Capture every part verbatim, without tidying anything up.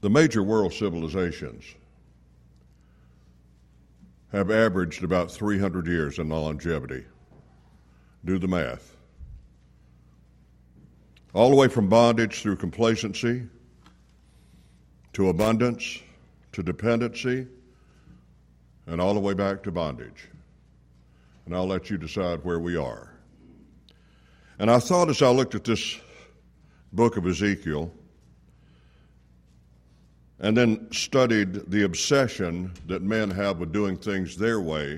The major world civilizations have averaged about three hundred years in longevity. Do the math. All the way from bondage through complacency to abundance to dependency and all the way back to bondage. And I'll let you decide where we are. And I thought as I looked at this book of Ezekiel and then studied the obsession that men have with doing things their way,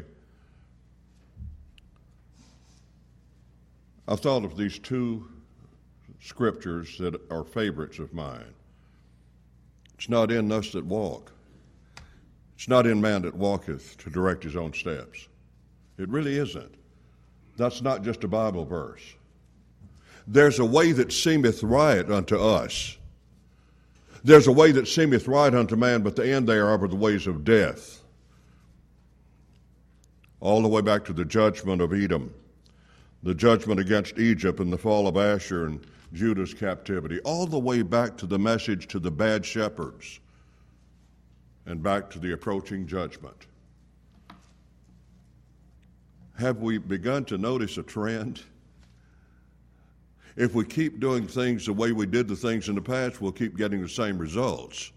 I thought of these two scriptures that are favorites of mine. It's not in us that walk. It's not in man that walketh to direct his own steps. It really isn't. That's not just a Bible verse. There's a way that seemeth right unto us. There's a way that seemeth right unto man, but the end thereof are the ways of death. All the way back to the judgment of Edom, the judgment against Egypt and the fall of Asher and Judah's captivity, all the way back to the message to the bad shepherds and back to the approaching judgment. Have we begun to notice a trend? If we keep doing things the way we did the things in the past, we'll keep getting the same results.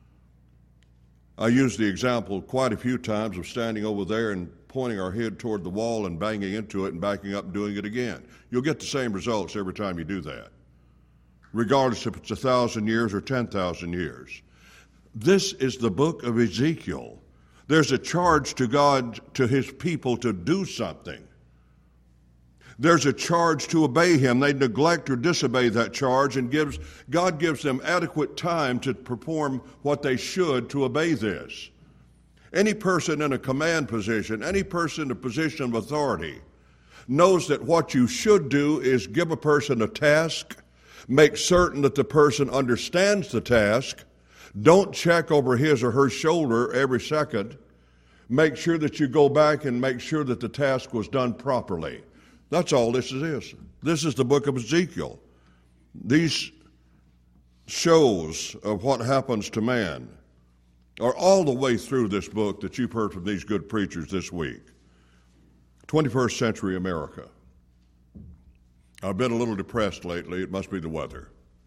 I used the example quite a few times of standing over there and pointing our head toward the wall and banging into it and backing up and doing it again. You'll get the same results every time you do that, regardless if it's a thousand years or ten thousand years. This is the book of Ezekiel. There's a charge to God, to his people, to do something. There's a charge to obey him. They neglect or disobey that charge, and gives God gives them adequate time to perform what they should to obey this. Any person in a command position, any person in a position of authority, knows that what you should do is give a person a task, make certain that the person understands the task, don't check over his or her shoulder every second, make sure that you go back and make sure that the task was done properly. That's all this is. This is the book of Ezekiel. These shows of what happens to man are all the way through this book that you've heard from these good preachers this week. twenty-first century America. I've been a little depressed lately. It must be the weather.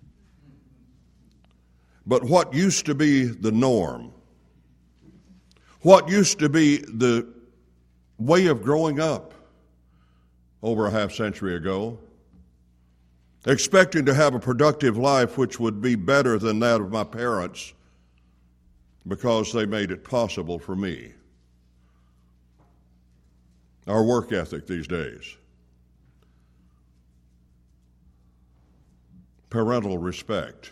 But what used to be the norm, what used to be the way of growing up over a half century ago, expecting to have a productive life which would be better than that of my parents because they made it possible for me. Our work ethic these days, parental respect,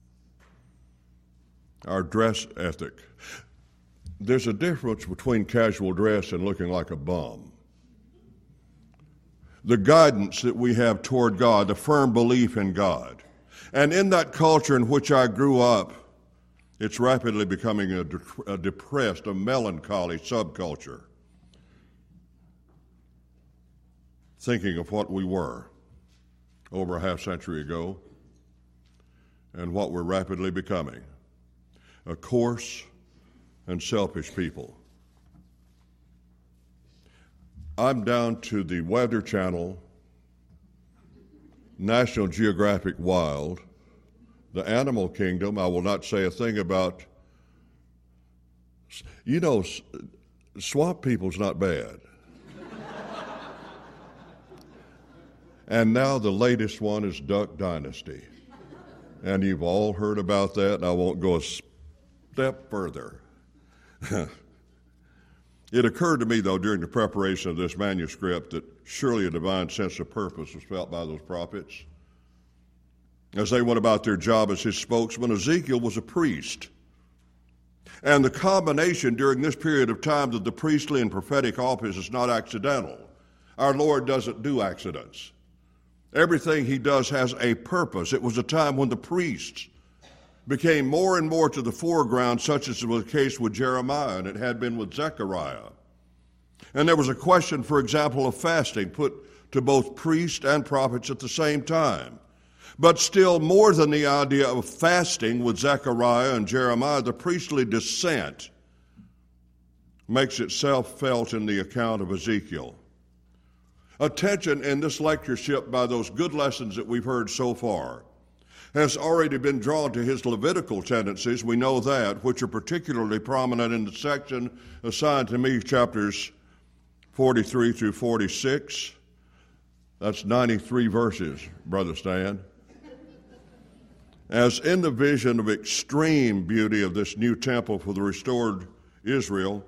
our dress ethic. There's a difference between casual dress and looking like a bum. The guidance that we have toward God, the firm belief in God. And in that culture in which I grew up, it's rapidly becoming a, de- a depressed, a melancholy subculture. Thinking of what we were over a half century ago and what we're rapidly becoming. A coarse and selfish people. I'm down to the Weather Channel, National Geographic Wild, the Animal Kingdom. I will not say a thing about, you know, swamp people's not bad. And now the latest one is Duck Dynasty. And you've all heard about that, and I won't go a step further. It occurred to me, though, during the preparation of this manuscript that surely a divine sense of purpose was felt by those prophets. As they went about their job as his spokesman, Ezekiel was a priest. And the combination during this period of time of the priestly and prophetic office is not accidental. Our Lord doesn't do accidents. Everything he does has a purpose. It was a time when the priests became more and more to the foreground, such as was the case with Jeremiah, and it had been with Zechariah. And there was a question, for example, of fasting put to both priests and prophets at the same time. But still more than the idea of fasting with Zechariah and Jeremiah, the priestly descent makes itself felt in the account of Ezekiel. Attention in this lectureship by those good lessons that we've heard so far has already been drawn to his Levitical tendencies, we know that, which are particularly prominent in the section assigned to me, chapters forty-three through forty-six. That's ninety-three verses, Brother Stan. As in the vision of extreme beauty of this new temple for the restored Israel,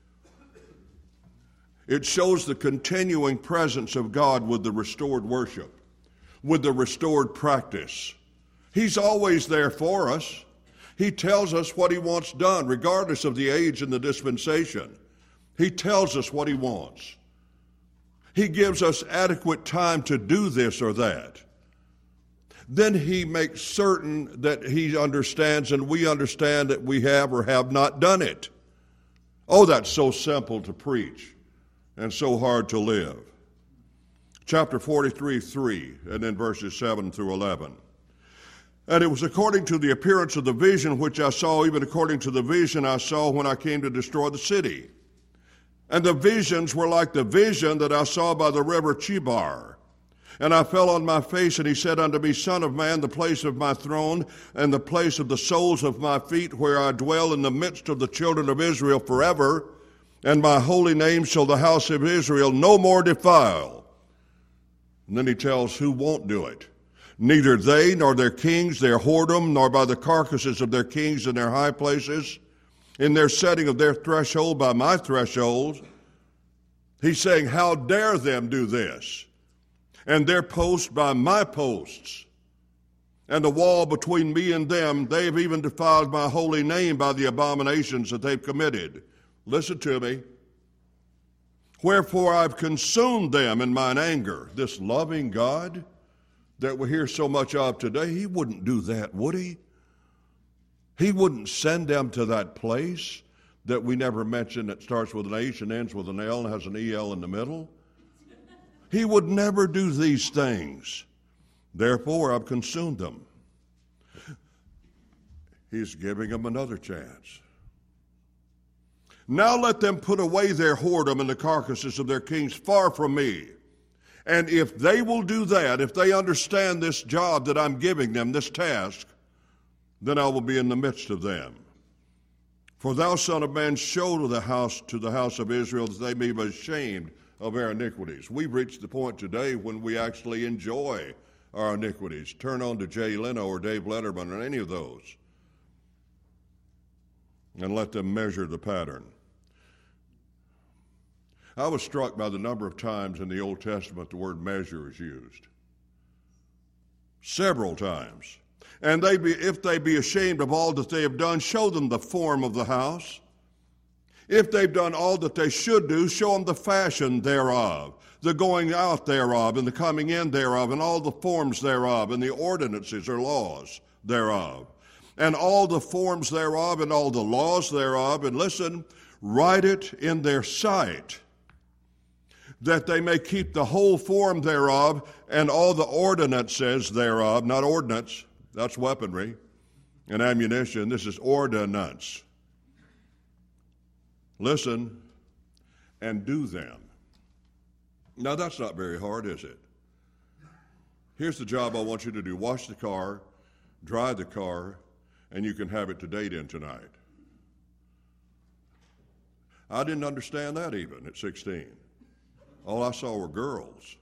it shows the continuing presence of God with the restored worship, with the restored practice. He's always there for us. He tells us what he wants done, regardless of the age and the dispensation. He tells us what he wants. He gives us adequate time to do this or that. Then he makes certain that he understands and we understand that we have or have not done it. Oh, that's so simple to preach and so hard to live. Chapter forty-three, three, and then verses seven through eleven. And it was according to the appearance of the vision which I saw, even according to the vision I saw when I came to destroy the city. And the visions were like the vision that I saw by the river Chebar. And I fell on my face, and he said unto me, Son of man, the place of my throne and the place of the soles of my feet, where I dwell in the midst of the children of Israel forever, and my holy name shall the house of Israel no more defile. And then he tells who won't do it. Neither they nor their kings, their whoredom, nor by the carcasses of their kings in their high places, in their setting of their threshold by my threshold. He's saying, how dare them do this? And their posts by my posts. And the wall between me and them, they have even defiled my holy name by the abominations that they've committed. Listen to me. Wherefore I've consumed them in mine anger. This loving God that we hear so much of today, he wouldn't do that, would he? He wouldn't send them to that place that we never mention that starts with an H and ends with an L and has an E L in the middle. He would never do these things. Therefore, I've consumed them. He's giving them another chance. Now let them put away their whoredom and the carcasses of their kings far from me. And if they will do that, if they understand this job that I'm giving them, this task, then I will be in the midst of them. For thou, son of man, show to the house to the house of Israel that they may be ashamed of our iniquities. We've reached the point today when we actually enjoy our iniquities. Turn on to Jay Leno or Dave Letterman or any of those, and let them measure the pattern. I was struck by the number of times in the Old Testament the word measure is used. Several times. And they be, if they be ashamed of all that they have done, show them the form of the house. If they've done all that they should do, show them the fashion thereof, the going out thereof, and the coming in thereof, and all the forms thereof, and the ordinances or laws thereof, and all the forms thereof, and all the laws thereof, and listen, write it in their sight, that they may keep the whole form thereof, and all the ordinances thereof, not ordinance, that's weaponry and ammunition, this is ordinance. Listen, and do them. Now that's not very hard, is it? Here's the job I want you to do. Wash the car, dry the car, and you can have it to date in tonight. I didn't understand that even at sixteen. All I saw were girls.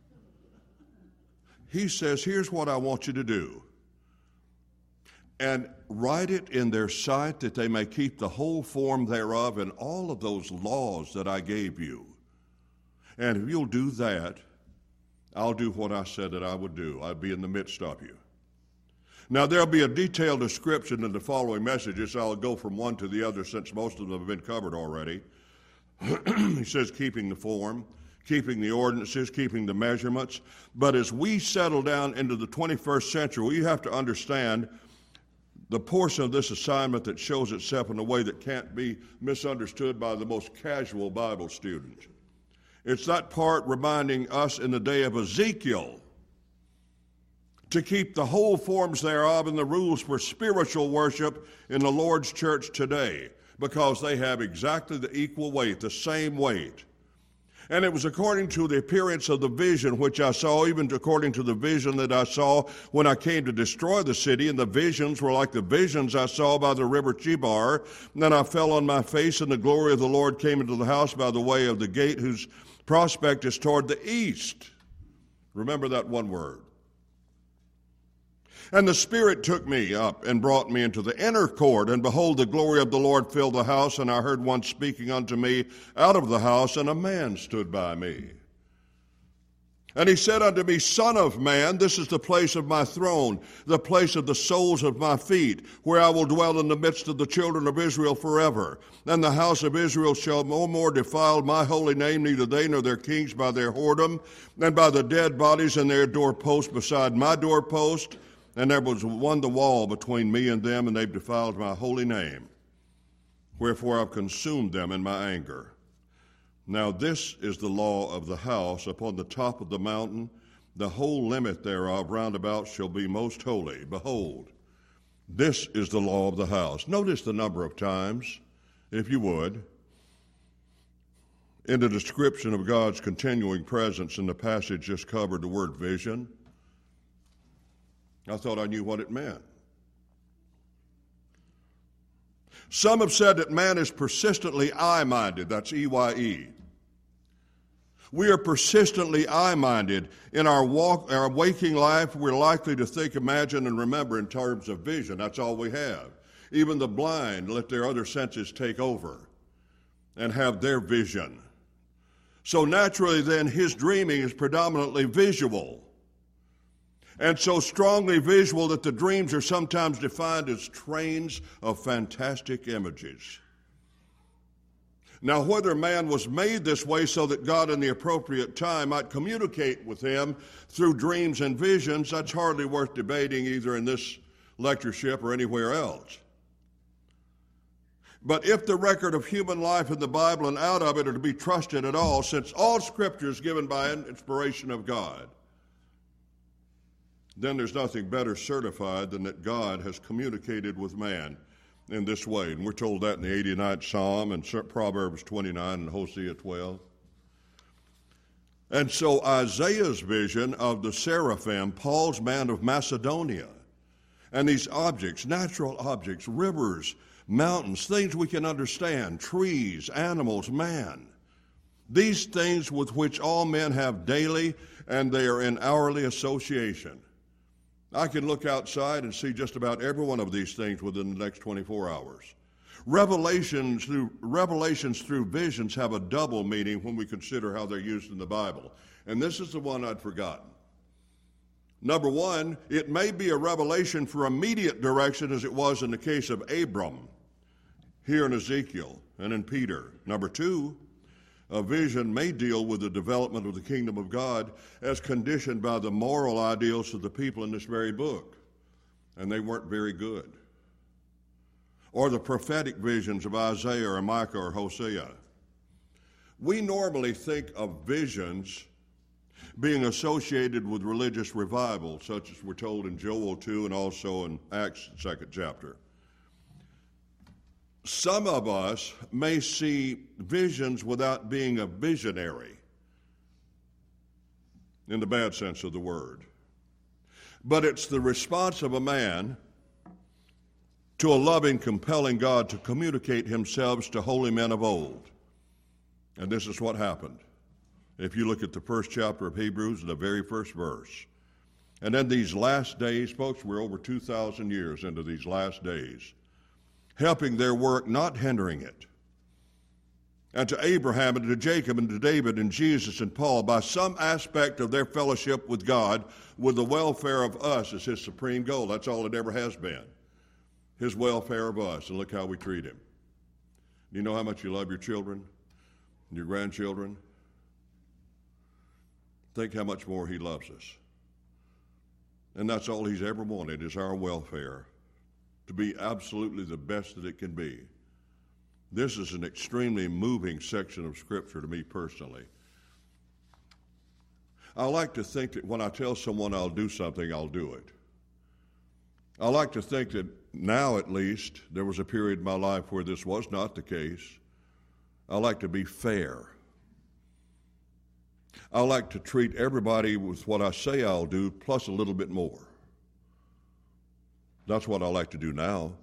He says, here's what I want you to do. And write it in their sight that they may keep the whole form thereof and all of those laws that I gave you. And if you'll do that, I'll do what I said that I would do. I'll be in the midst of you. Now, there'll be a detailed description in the following messages. I'll go from one to the other since most of them have been covered already. He says keeping the form, keeping the ordinances, keeping the measurements. But as we settle down into the twenty-first century, we have to understand the portion of this assignment that shows itself in a way that can't be misunderstood by the most casual Bible student. It's that part reminding us in the day of Ezekiel to keep the whole forms thereof and the rules for spiritual worship in the Lord's church today, because they have exactly the equal weight, the same weight. And it was according to the appearance of the vision which I saw, even according to the vision that I saw when I came to destroy the city. And the visions were like the visions I saw by the river Chebar. And then I fell on my face, and the glory of the Lord came into the house by the way of the gate, whose prospect is toward the east. Remember that one word. And the Spirit took me up and brought me into the inner court, and behold, the glory of the Lord filled the house, and I heard one speaking unto me out of the house, and a man stood by me. And he said unto me, Son of man, this is the place of my throne, the place of the soles of my feet, where I will dwell in the midst of the children of Israel forever. And the house of Israel shall no more defile my holy name, neither they nor their kings, by their whoredom, and by the dead bodies in their doorpost beside my doorpost. And there was one the wall between me and them, and they've defiled my holy name. Wherefore I've consumed them in my anger. Now this is the law of the house upon the top of the mountain. The whole limit thereof round about shall be most holy. Behold, this is the law of the house. Notice the number of times, if you would, in the description of God's continuing presence in the passage just covered, the word vision. I thought I knew what it meant. Some have said that man is persistently I-minded. That's E Y E. We are persistently I-minded. In our walk, our waking life, we're likely to think, imagine, and remember in terms of vision. That's all we have. Even the blind let their other senses take over and have their vision. So naturally then, his dreaming is predominantly visual. And so strongly visual that the dreams are sometimes defined as trains of fantastic images. Now, whether man was made this way so that God in the appropriate time might communicate with him through dreams and visions, that's hardly worth debating either in this lectureship or anywhere else. But if the record of human life in the Bible and out of it are to be trusted at all, since all Scripture is given by inspiration of God, then there's nothing better certified than that God has communicated with man in this way. And we're told that in the eighty-ninth Psalm and Proverbs twenty-nine and Hosea twelve. And so Isaiah's vision of the seraphim, Paul's man of Macedonia, and these objects, natural objects, rivers, mountains, things we can understand, trees, animals, man, these things with which all men have daily and they are in hourly association. I can look outside and see just about every one of these things within the next twenty-four hours. Revelations through, revelations through visions have a double meaning when we consider how they're used in the Bible. And this is the one I'd forgotten. Number one, it may be a revelation for immediate direction as it was in the case of Abram, here in Ezekiel and in Peter. Number two, a vision may deal with the development of the kingdom of God as conditioned by the moral ideals of the people in this very book, and they weren't very good. Or the prophetic visions of Isaiah or Micah or Hosea. We normally think of visions being associated with religious revival, such as we're told in Joel two and also in Acts second chapter. Some of us may see visions without being a visionary, in the bad sense of the word. But it's the response of a man to a loving, compelling God to communicate himself to holy men of old. And this is what happened. If you look at the first chapter of Hebrews, the very first verse. And in these last days, folks, we're over two thousand years into these last days, helping their work, not hindering it. And to Abraham and to Jacob and to David and Jesus and Paul, by some aspect of their fellowship with God, with the welfare of us as his supreme goal. That's all it ever has been. His welfare of us, and look how we treat him. Do you know how much you love your children and your grandchildren? Think how much more he loves us. And that's all he's ever wanted, is our welfare, to be absolutely the best that it can be. This is an extremely moving section of Scripture to me personally. I like to think that when I tell someone I'll do something, I'll do it. I like to think that now, at least, there was a period in my life where this was not the case. I like to be fair. I like to treat everybody with what I say I'll do, plus a little bit more. That's what I like to do now.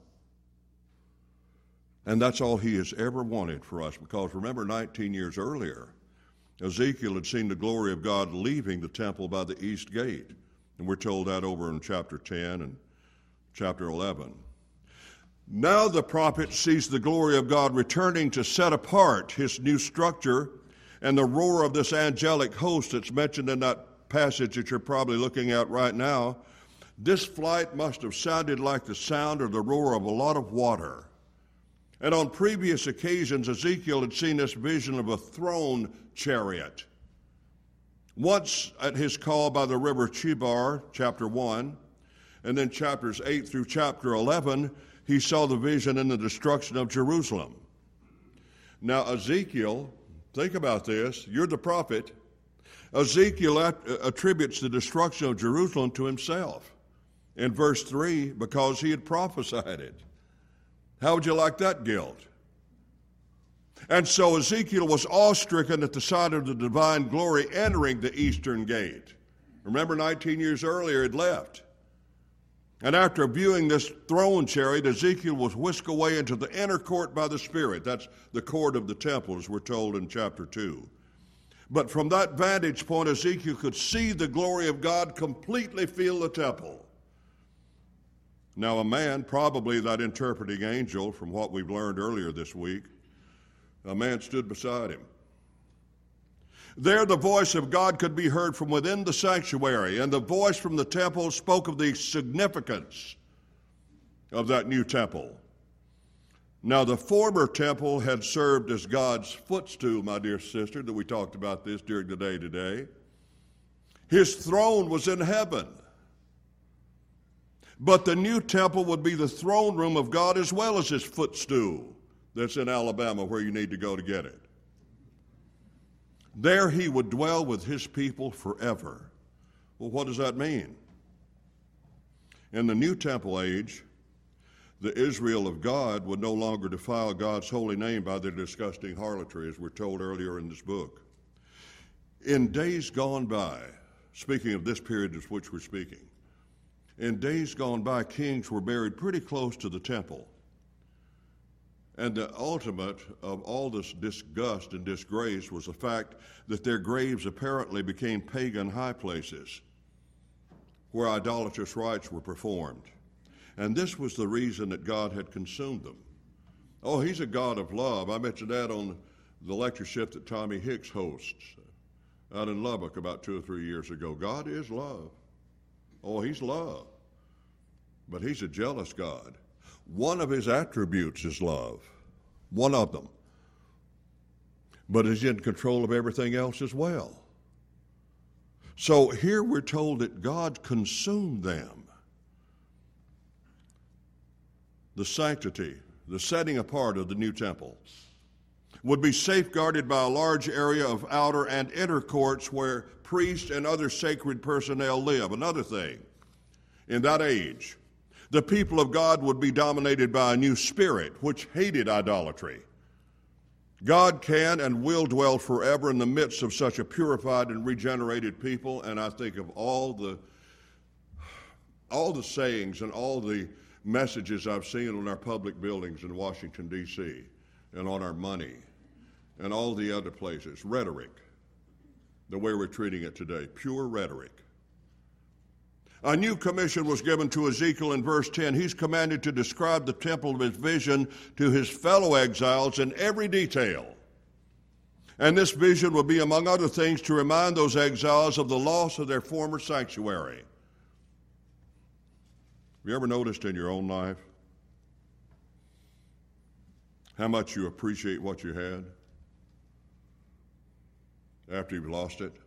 And that's all he has ever wanted for us, because remember, nineteen years earlier, Ezekiel had seen the glory of God leaving the temple by the east gate. And we're told that over in chapter ten and chapter eleven. Now the prophet sees the glory of God returning to set apart his new structure, and the roar of this angelic host that's mentioned in that passage that you're probably looking at right now. This flight must have sounded like the sound or the roar of a lot of water. And on previous occasions, Ezekiel had seen this vision of a throne chariot. Once at his call by the river Chebar, chapter one, and then chapters eight through chapter eleven, he saw the vision in the destruction of Jerusalem. Now, Ezekiel, think about this, you're the prophet. Ezekiel attributes the destruction of Jerusalem to himself in verse three because he had prophesied it. How would you like that guilt? And so Ezekiel was awe-stricken at the sight of the divine glory entering the eastern gate. Remember, nineteen years earlier it left. And after viewing this throne chariot, Ezekiel was whisked away into the inner court by the Spirit. That's the court of the temple, as we're told in chapter two. But from that vantage point, Ezekiel could see the glory of God completely fill the temple. Now, a man, probably that interpreting angel from what we've learned earlier this week, a man stood beside him. There the voice of God could be heard from within the sanctuary, and the voice from the temple spoke of the significance of that new temple. Now, the former temple had served as God's footstool, my dear sister, that we talked about this during the day today. His throne was in heaven. But the new temple would be the throne room of God as well as his footstool that's in Alabama where you need to go to get it. There he would dwell with his people forever. Well, what does that mean? In the new temple age, the Israel of God would no longer defile God's holy name by their disgusting harlotry, as we're told earlier in this book. In days gone by, speaking of this period of which we're speaking, in days gone by, kings were buried pretty close to the temple. And the ultimate of all this disgust and disgrace was the fact that their graves apparently became pagan high places where idolatrous rites were performed. And this was the reason that God had consumed them. Oh, he's a God of love. I mentioned that on the lectureship that Tommy Hicks hosts out in Lubbock about two or three years ago. God is love. Oh, he's love. But he's a jealous God. One of his attributes is love. One of them. But he's in control of everything else as well. So here we're told that God consumed them. The sanctity, the setting apart of the new temple would be safeguarded by a large area of outer and inner courts where priests and other sacred personnel live. Another thing, in that age, the people of God would be dominated by a new spirit which hated idolatry. God can and will dwell forever in the midst of such a purified and regenerated people, and I think of all the all the sayings and all the messages I've seen on our public buildings in Washington, D C, and on our money, and all the other places. Rhetoric, the way we're treating it today, pure rhetoric. A new commission was given to Ezekiel in verse ten. He's commanded to describe the temple of his vision to his fellow exiles in every detail. And this vision will be, among other things, to remind those exiles of the loss of their former sanctuary. Have you ever noticed in your own life how much you appreciate what you had after you've lost it?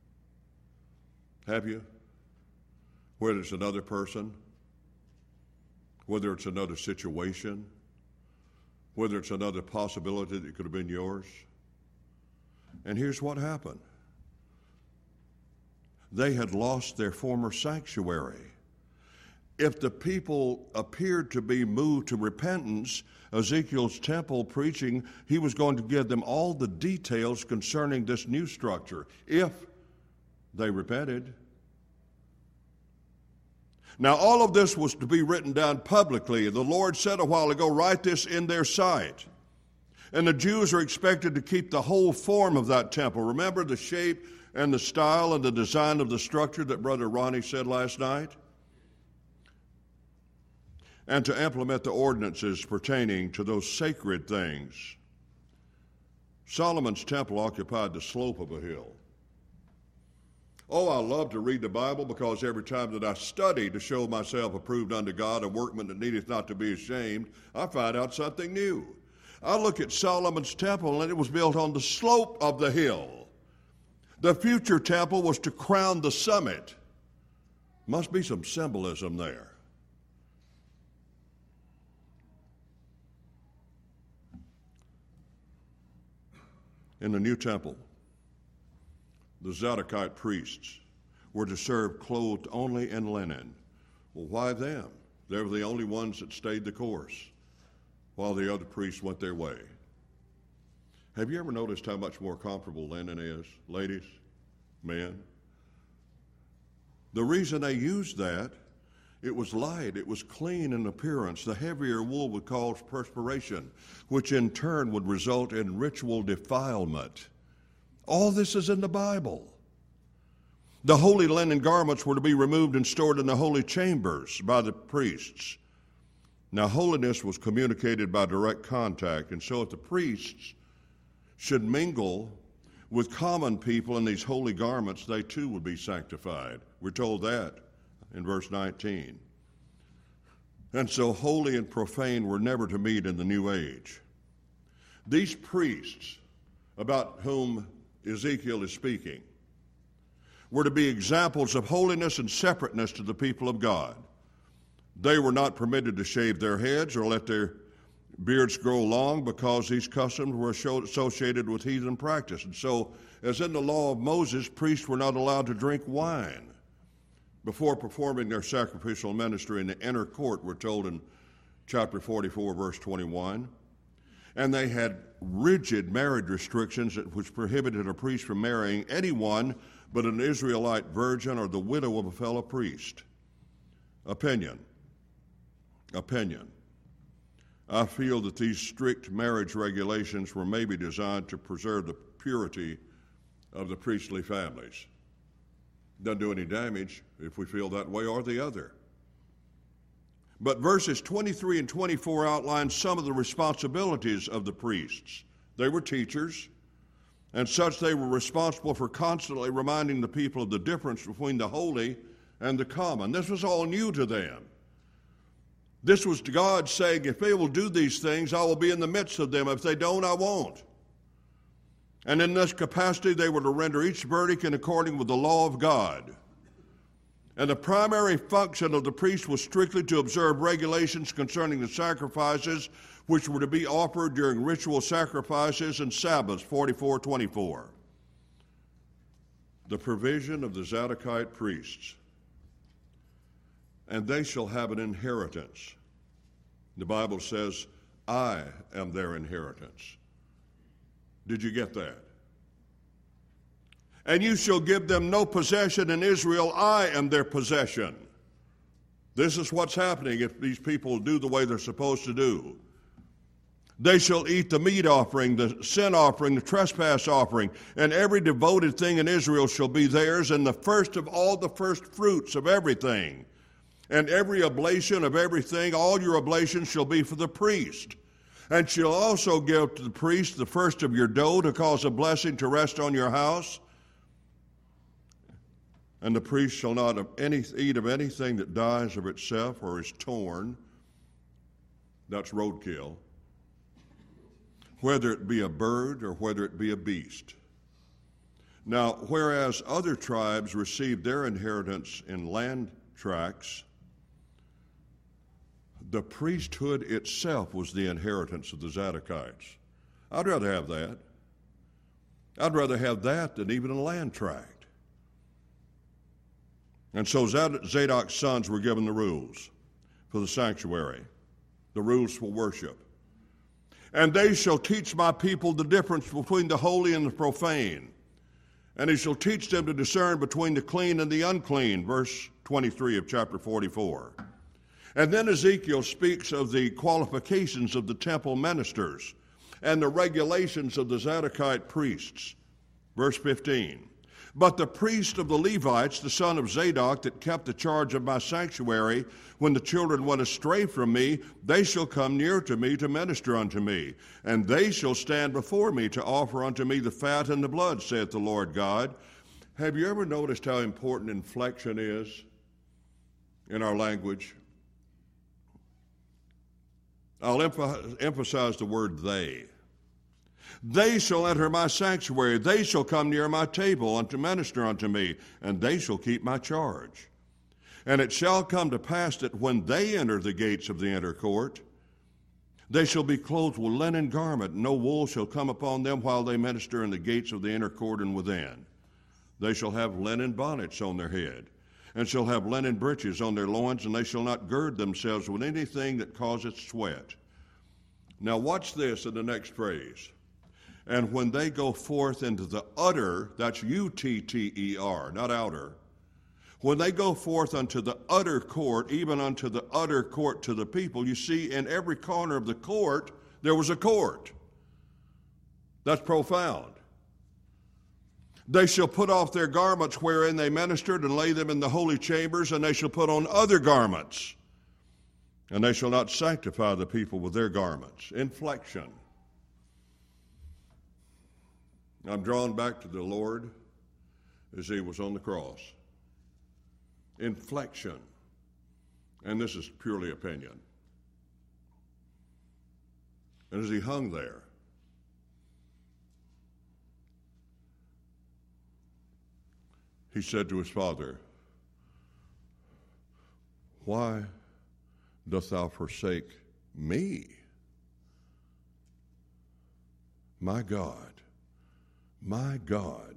Have you? Whether it's another person, whether it's another situation, whether it's another possibility that could have been yours. And here's what happened. they had lost their former sanctuary. If the people appeared to be moved to repentance, Ezekiel's temple preaching, he was going to give them all the details concerning this new structure, if they repented. Now, all of this was to be written down publicly. The Lord said a while ago, write this in their sight. And the Jews are expected to keep the whole form of that temple. Remember the shape and the style and the design of the structure that Brother Ronnie said last night? And to implement the ordinances pertaining to those sacred things. Solomon's temple occupied the slope of a hill. Oh, I love to read the Bible, because every time that I study to show myself approved unto God, a workman that needeth not to be ashamed, I find out something new. I look at Solomon's temple, and it was built on the slope of the hill. The future temple was to crown the summit. Must be some symbolism there. In the new temple, the Zadokite priests were to serve clothed only in linen. Well, why them? They were the only ones that stayed the course while the other priests went their way. Have you ever noticed how much more comfortable linen is, ladies, men? The reason they used that, it was light, it was clean in appearance. The heavier wool would cause perspiration, which in turn would result in ritual defilement. All this is in the Bible. The holy linen garments were to be removed and stored in the holy chambers by the priests. Now, holiness was communicated by direct contact, and so if the priests should mingle with common people in these holy garments, they too would be sanctified. We're told that in verse nineteen. And so holy and profane were never to meet in the new age. These priests, about whom Ezekiel is speaking, were to be examples of holiness and separateness to the people of God. They were not permitted to shave their heads or let their beards grow long, because these customs were associated with heathen practice. And so, as in the law of Moses, priests were not allowed to drink wine before performing their sacrificial ministry in the inner court, we're told in chapter forty-four, verse twenty-one. And they had rigid marriage restrictions which prohibited a priest from marrying anyone but an Israelite virgin or the widow of a fellow priest. Opinion. Opinion. I feel that these strict marriage regulations were maybe designed to preserve the purity of the priestly families. Doesn't do any damage if we feel that way or the other. But verses twenty-three and twenty-four outline some of the responsibilities of the priests. They were teachers, and such they were responsible for constantly reminding the people of the difference between the holy and the common. This was all new to them. This was God saying, if they will do these things, I will be in the midst of them. If they don't, I won't. And in this capacity, they were to render each verdict in accordance with the law of God. And the primary function of the priest was strictly to observe regulations concerning the sacrifices which were to be offered during ritual sacrifices and Sabbaths, forty-four twenty-four. The provision of the Zadokite priests. And they shall have an inheritance. The Bible says, I am their inheritance. Did you get that? And you shall give them no possession in Israel. I am their possession. This is what's happening if these people do the way they're supposed to do. They shall eat the meat offering, the sin offering, the trespass offering, and every devoted thing in Israel shall be theirs, and the first of all the first fruits of everything. And every oblation of everything, all your oblations shall be for the priest. And shall also give to the priest the first of your dough to cause a blessing to rest on your house. And the priest shall not of any, eat of anything that dies of itself or is torn. That's roadkill. Whether it be a bird or whether it be a beast. Now, whereas other tribes received their inheritance in land tracts, the priesthood itself was the inheritance of the Zadokites. I'd rather have that. I'd rather have that than even a land tract. And so Zadok's sons were given the rules for the sanctuary, the rules for worship. And they shall teach my people the difference between the holy and the profane. And he shall teach them to discern between the clean and the unclean, verse twenty-three of chapter forty-four. And then Ezekiel speaks of the qualifications of the temple ministers and the regulations of the Zadokite priests, verse fifteen. But the priest of the Levites, the son of Zadok, that kept the charge of my sanctuary, when the children went astray from me, they shall come near to me to minister unto me, and they shall stand before me to offer unto me the fat and the blood, saith the Lord God. Have you ever noticed how important inflection is in our language? I'll emph- emphasize the word they. They shall enter my sanctuary. They shall come near my table unto minister unto me, and they shall keep my charge. And it shall come to pass that when they enter the gates of the inner court, they shall be clothed with linen garment. No wool shall come upon them while they minister in the gates of the inner court and within. They shall have linen bonnets on their head, and shall have linen breeches on their loins, and they shall not gird themselves with anything that causeth sweat. Now watch this in the next phrase. And when they go forth into the utter, that's U T T E R, not outer. When they go forth unto the utter court, even unto the utter court to the people, you see in every corner of the court, there was a court. That's profound. They shall put off their garments wherein they ministered and lay them in the holy chambers, and they shall put on other garments. And they shall not sanctify the people with their garments. Inflection. I'm drawn back to the Lord as he was on the cross. Inflection. And this is purely opinion. And as he hung there, he said to his Father, why dost thou forsake me? My God. My God,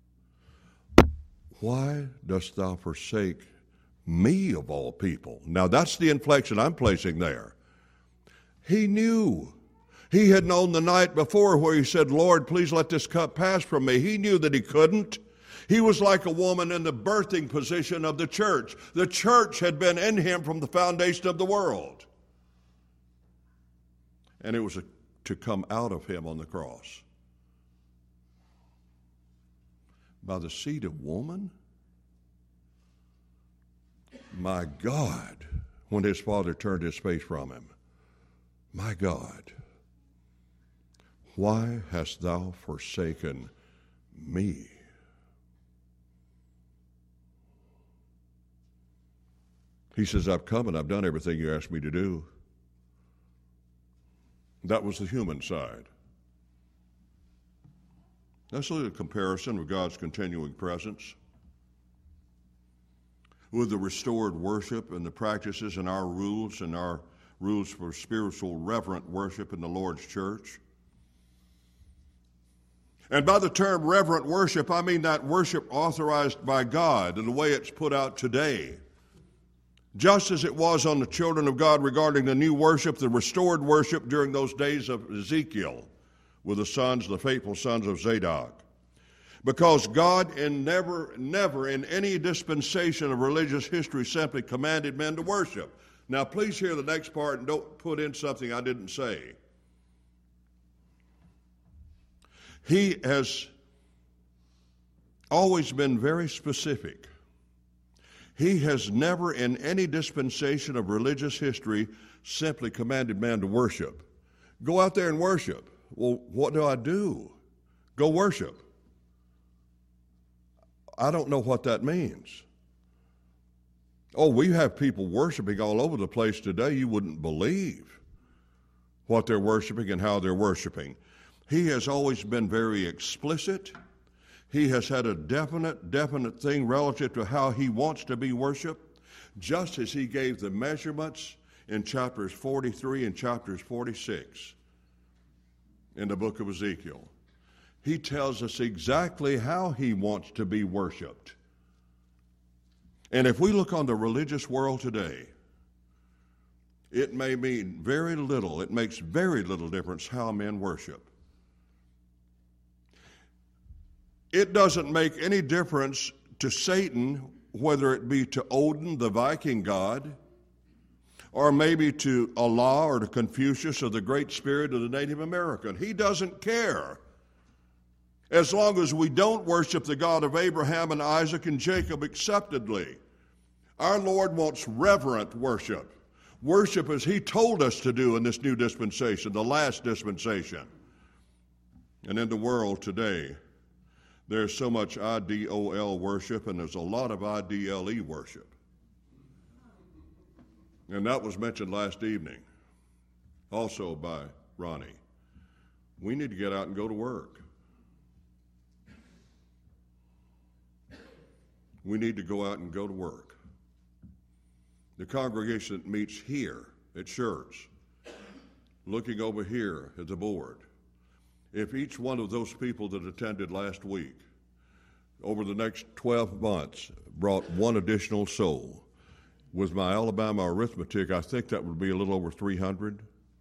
why dost thou forsake me of all people? Now that's the inflection I'm placing there. He knew. He had known the night before where he said, Lord, please let this cup pass from me. He knew that he couldn't. He was like a woman in the birthing position of the church. The church had been in him from the foundation of the world. And it was a, to come out of him on the cross. By the seed of woman? My God, when his father turned his face from him, my God, why hast thou forsaken me? He says, I've come and I've done everything you asked me to do. That was the human side. Let's look at a comparison of God's continuing presence with the restored worship and the practices and our rules and our rules for spiritual reverent worship in the Lord's church. And by the term reverent worship, I mean that worship authorized by God and the way it's put out today. Just as it was on the children of God regarding the new worship, the restored worship during those days of Ezekiel, with the sons, the faithful sons of Zadok. Because God in never, never in any dispensation of religious history simply commanded men to worship. Now please hear the next part and don't put in something I didn't say. He has always been very specific. He has never in any dispensation of religious history simply commanded man to worship. Go out there and worship. Well, what do I do? Go worship. I don't know what that means. Oh, we have people worshiping all over the place today. You wouldn't believe what they're worshiping and how they're worshiping. He has always been very explicit. He has had a definite, definite thing relative to how he wants to be worshiped, just as he gave the measurements in chapters forty-three and chapters forty-six. In the book of Ezekiel. He tells us exactly how he wants to be worshiped. And if we look on the religious world today, it may mean very little, it makes very little difference how men worship. It doesn't make any difference to Satan, whether it be to Odin, the Viking god, or maybe to Allah or to Confucius or the Great Spirit of the Native American. He doesn't care. As long as we don't worship the God of Abraham and Isaac and Jacob acceptably. Our Lord wants reverent worship. Worship as He told us to do in this new dispensation, the last dispensation. And in the world today, there's so much I D O L worship, and there's a lot of I D L E worship. And that was mentioned last evening, also by Ronnie. We need to get out and go to work. We need to go out and go to work. The congregation that meets here at church, looking over here at the board, if each one of those people that attended last week, over the next twelve months, brought one additional soul, with my Alabama arithmetic, I think that would be a little over three hundred.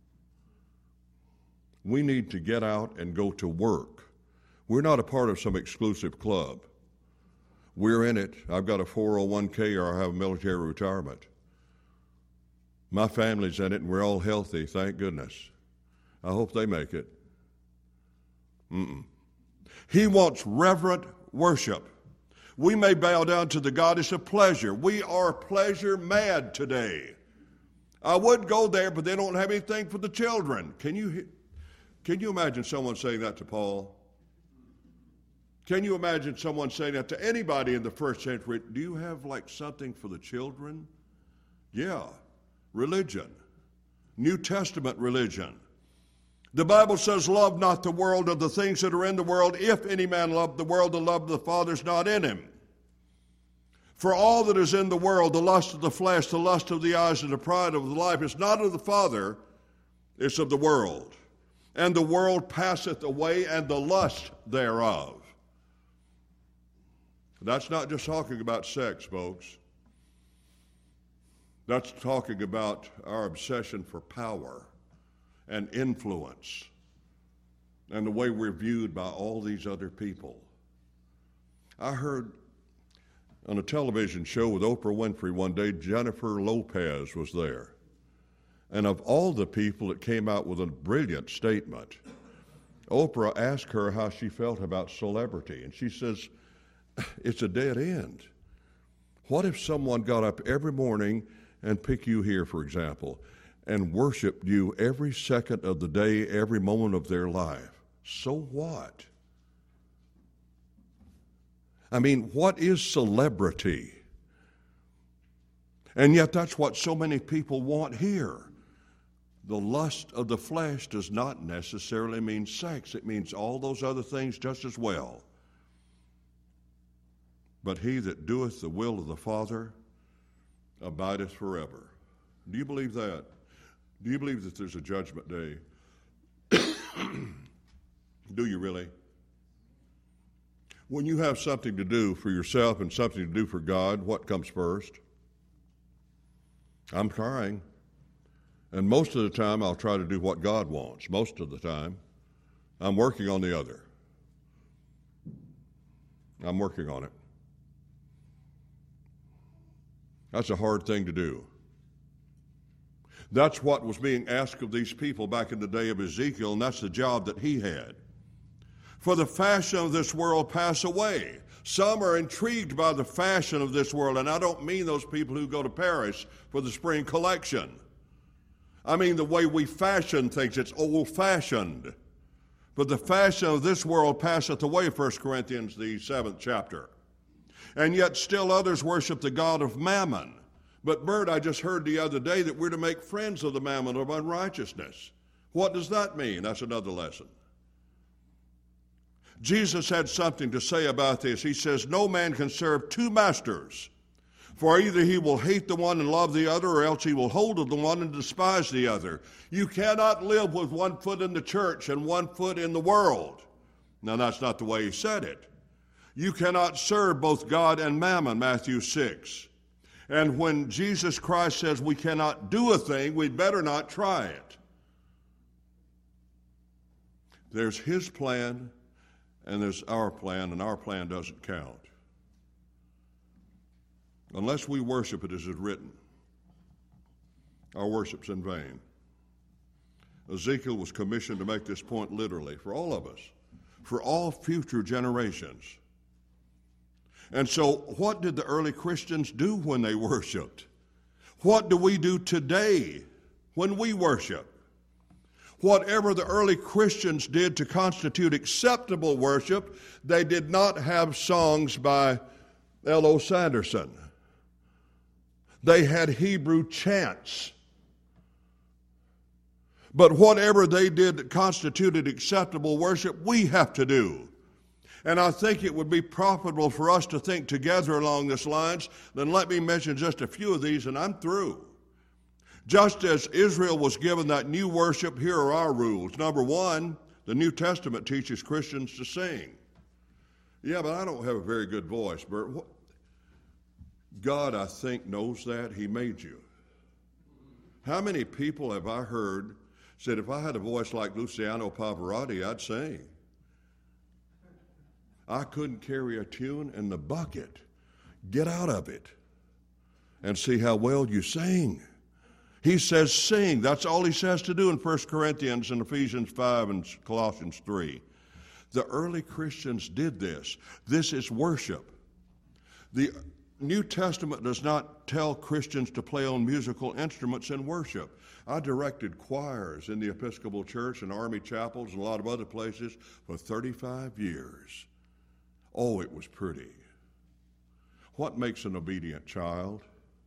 We need to get out and go to work. We're not a part of some exclusive club. We're in it. I've got a four oh one k or I have a military retirement. My family's in it, and we're all healthy, thank goodness. I hope they make it. Mm-mm. He wants reverent worship. We may bow down to the goddess of pleasure. We are pleasure mad today. I would go there, but they don't have anything for the children. Can you, can you imagine someone saying that to Paul? Can you imagine someone saying that to anybody in the first century? Do you have like something for the children? Yeah, religion, New Testament religion. The Bible says, love not the world or the things that are in the world. If any man love the world, the love of the Father is not in him. For all that is in the world, the lust of the flesh, the lust of the eyes, and the pride of the life, is not of the Father, it's of the world. And the world passeth away, and the lust thereof. That's not just talking about sex, folks. That's talking about our obsession for power and influence, and the way we're viewed by all these other people. I heard on a television show with Oprah Winfrey one day, Jennifer Lopez was there. And of all the people that came out with a brilliant statement, Oprah asked her how she felt about celebrity, and she says, it's a dead end. What if someone got up every morning and pick you here, for example, and worshiped you every second of the day, every moment of their life? So what? I mean, what is celebrity? And yet that's what so many people want here. The lust of the flesh does not necessarily mean sex. It means all those other things just as well. But he that doeth the will of the Father abideth forever. Do you believe that? Do you believe that there's a judgment day? Do you really? When you have something to do for yourself and something to do for God, what comes first? I'm trying. And most of the time, I'll try to do what God wants. Most of the time, I'm working on the other. I'm working on it. That's a hard thing to do. That's what was being asked of these people back in the day of Ezekiel, and that's the job that he had. For the fashion of this world pass away. Some are intrigued by the fashion of this world, and I don't mean those people who go to Paris for the spring collection. I mean the way we fashion things. It's old-fashioned. But the fashion of this world passeth away, First Corinthians, the seventh chapter. And yet still others worship the god of mammon. But Bert, I just heard the other day that we're to make friends of the mammon of unrighteousness. What does that mean? That's another lesson. Jesus had something to say about this. He says, no man can serve two masters, for either he will hate the one and love the other, or else he will hold to the one and despise the other. You cannot live with one foot in the church and one foot in the world. Now, that's not the way he said it. You cannot serve both God and mammon, Matthew six. And when Jesus Christ says we cannot do a thing, we better not try it. There's his plan, and there's our plan, and our plan doesn't count. Unless we worship it as is written, our worship's in vain. Ezekiel was commissioned to make this point literally for all of us, for all future generations. And so what did the early Christians do when they worshiped? What do we do today when we worship? Whatever the early Christians did to constitute acceptable worship, they did not have songs by L O Sanderson. They had Hebrew chants. But whatever they did that constituted acceptable worship, we have to do. And I think it would be profitable for us to think together along these lines. Then let me mention just a few of these and I'm through. Just as Israel was given that new worship, here are our rules. Number one, the New Testament teaches Christians to sing. Yeah, but I don't have a very good voice, Bert. God, I think, knows that. He made you. How many people have I heard said, if I had a voice like Luciano Pavarotti, I'd sing. I couldn't carry a tune in the bucket. Get out of it and see how well you sing. He says sing. That's all he says to do in First Corinthians and Ephesians five and Colossians three. The early Christians did this. This is worship. The New Testament does not tell Christians to play on musical instruments in worship. I directed choirs in the Episcopal Church and Army chapels and a lot of other places for thirty-five years. Oh, it was pretty. What makes an obedient child?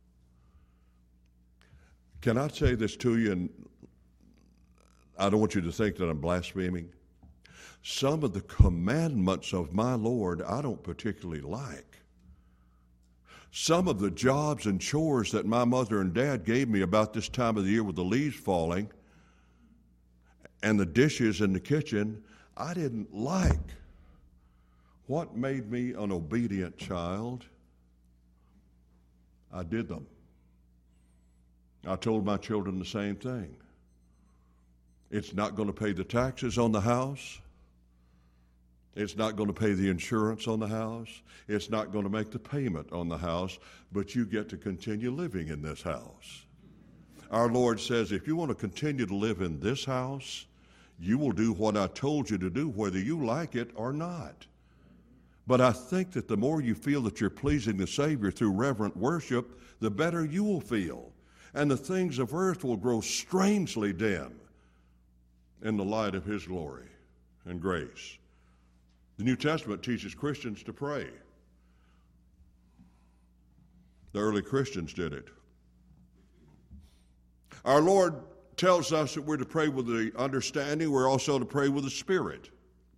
Can I say this to you, and I don't want you to think that I'm blaspheming. Some of the commandments of my Lord I don't particularly like. Some of the jobs and chores that my mother and dad gave me about this time of the year with the leaves falling and the dishes in the kitchen, I didn't like. What made me an obedient child? I did them. I told my children the same thing. It's not going to pay the taxes on the house. It's not going to pay the insurance on the house. It's not going to make the payment on the house, but you get to continue living in this house. Our Lord says, if you want to continue to live in this house, you will do what I told you to do, whether you like it or not. But I think that the more you feel that you're pleasing the Savior through reverent worship, the better you will feel. And the things of earth will grow strangely dim in the light of His glory and grace. The New Testament teaches Christians to pray. The early Christians did it. Our Lord tells us that we're to pray with the understanding. We're also to pray with the Spirit.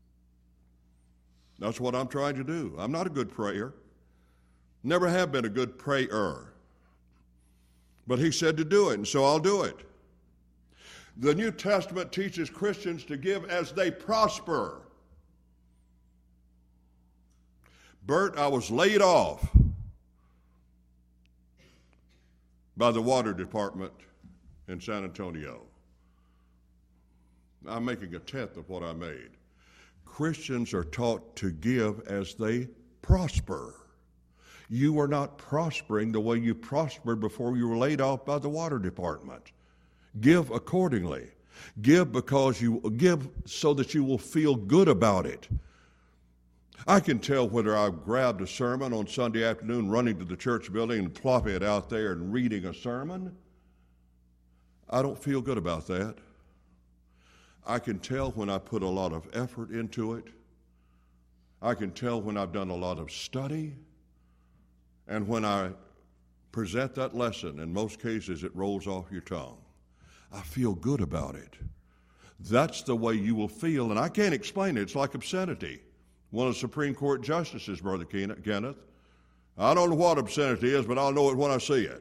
That's what I'm trying to do. I'm not a good prayer. Never have been a good prayer. But He said to do it, and so I'll do it. The New Testament teaches Christians to give as they prosper. Bert, I was laid off by the water department in San Antonio. I'm making a tenth of what I made. Christians are taught to give as they prosper. You are not prospering the way you prospered before you were laid off by the water department. Give accordingly. Give because you give so that you will feel good about it. I can tell whether I've grabbed a sermon on Sunday afternoon, running to the church building and plopping it out there and reading a sermon. I don't feel good about that. I can tell when I put a lot of effort into it. I can tell when I've done a lot of study. And when I present that lesson, in most cases it rolls off your tongue. I feel good about it. That's the way you will feel, and I can't explain it. It's like obscenity. One of the Supreme Court justices, Brother Kenneth, I don't know what obscenity is, but I'll know it when I see it.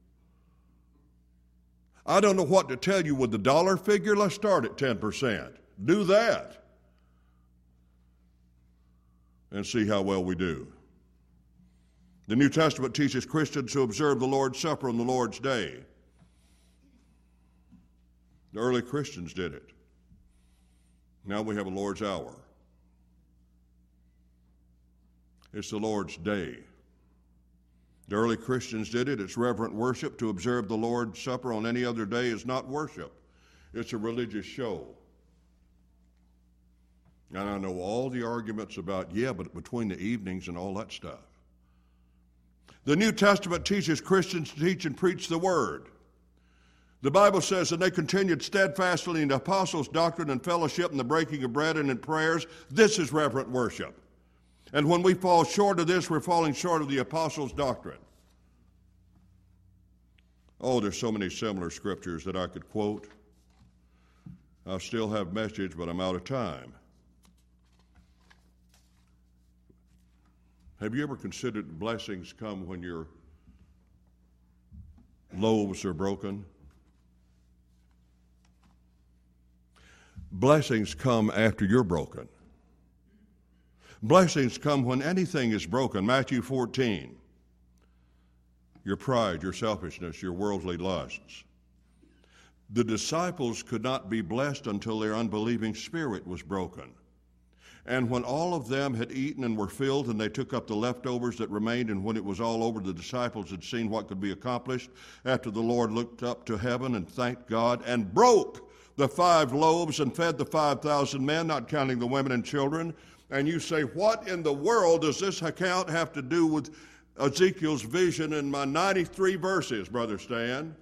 I don't know what to tell you with the dollar figure. Let's start at ten percent. Do that and see how well we do. The New Testament teaches Christians to observe the Lord's Supper on the Lord's Day. The early Christians did it. Now we have a Lord's Hour. It's the Lord's Day. The early Christians did it. It's reverent worship. To observe the Lord's Supper on any other day is not worship. It's a religious show. And I know all the arguments about, yeah, but between the evenings and all that stuff. The New Testament teaches Christians to teach and preach the Word. The Bible says, and they continued steadfastly in the apostles' doctrine and fellowship and the breaking of bread and in prayers. This is reverent worship. And when we fall short of this, we're falling short of the apostles' doctrine. Oh, there's so many similar scriptures that I could quote. I still have message, but I'm out of time. Have you ever considered blessings come when your loaves are broken? Blessings come after you're broken. Blessings come when anything is broken. Matthew fourteen. Your pride, your selfishness, your worldly lusts. The disciples could not be blessed until their unbelieving spirit was broken. And when all of them had eaten and were filled, and they took up the leftovers that remained, and when it was all over, the disciples had seen what could be accomplished. After the Lord looked up to heaven and thanked God and broke the five loaves and fed the five thousand men, not counting the women and children. And you say, what in the world does this account have to do with Ezekiel's vision in my ninety-three verses, Brother Stan?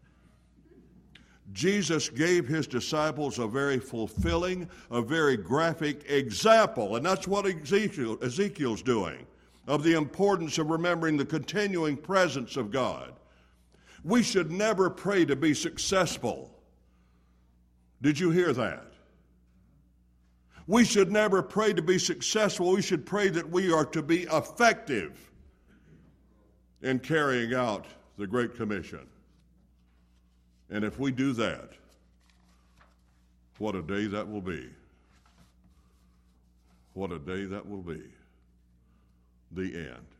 Jesus gave his disciples a very fulfilling, a very graphic example, and that's what Ezekiel, Ezekiel's doing, of the importance of remembering the continuing presence of God. We should never pray to be successful. Did you hear that? We should never pray to be successful. We should pray that we are to be effective in carrying out the Great Commission. And if we do that, what a day that will be. What a day that will be. The end.